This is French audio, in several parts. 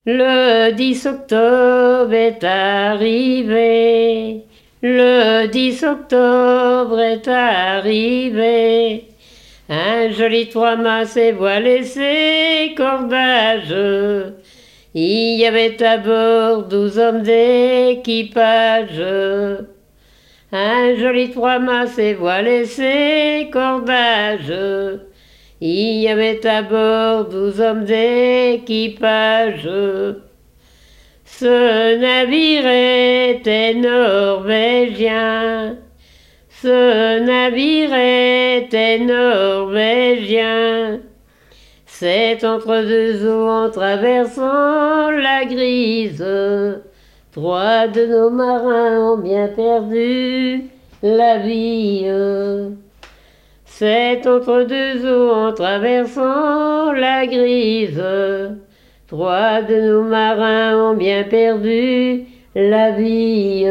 Le 10 octobre est arrivé, le 10 octobre est arrivé. Un joli trois-mâts s'est voilé ses cordages. Il y avait à bord 12 hommes d'équipage. Un joli trois-mâts s'est voilé ses cordages. Il y avait à bord 12 hommes d'équipage. Ce navire était norvégien. Ce navire était norvégien. C'est entre deux eaux en traversant la grise. Trois de nos marins ont bien perdu la vie. C'est entre deux eaux en traversant la grise. Trois de nos marins ont bien perdu la vie.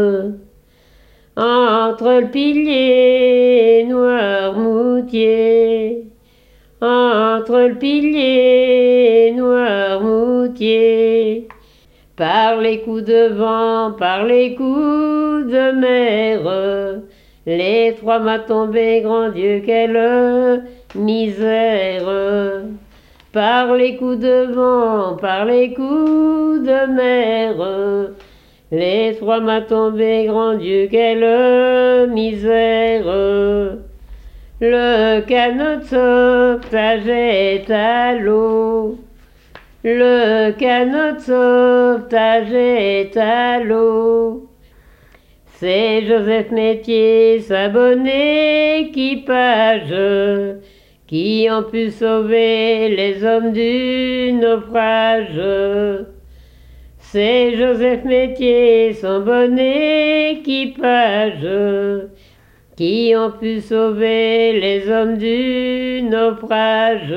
Entre le pilier et Noirmoutier, entre le pilier et Noirmoutier, par les coups de vent, par les coups de mer, les trois mâts tombés, grand Dieu, quelle misère! Par les coups de vent, par les coups de mer, les trois mâts tombés, grand Dieu, quelle misère! Le canot de sauvetage est à l'eau. Le canot de sauvetage est à l'eau. C'est Joseph Métier, sa bonne équipage, qui ont pu sauver les hommes du naufrage. C'est Joseph Métier, son bon équipage, qui ont pu sauver les hommes du naufrage.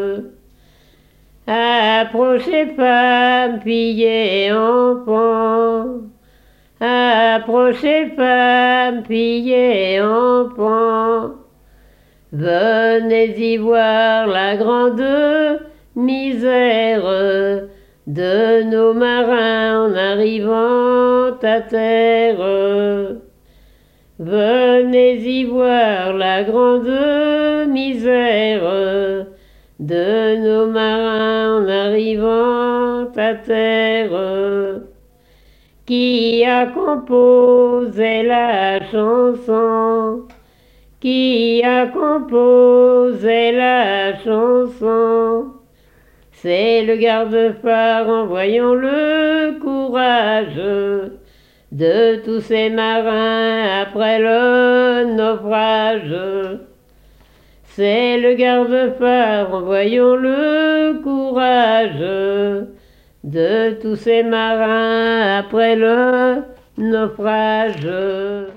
Approchez femmes, filles et enfants. Approchez femmes, filles et enfants. Venez y voir la grande misère de nos marins en arrivant à terre. Venez y voir la grande misère de nos marins en arrivant à terre. Qui a composé la chanson? Qui a composé la chanson? C'est le garde-phare en voyant le courage de tous ces marins après le naufrage. C'est le garde-phare en voyant le courage de tous ces marins après le naufrage.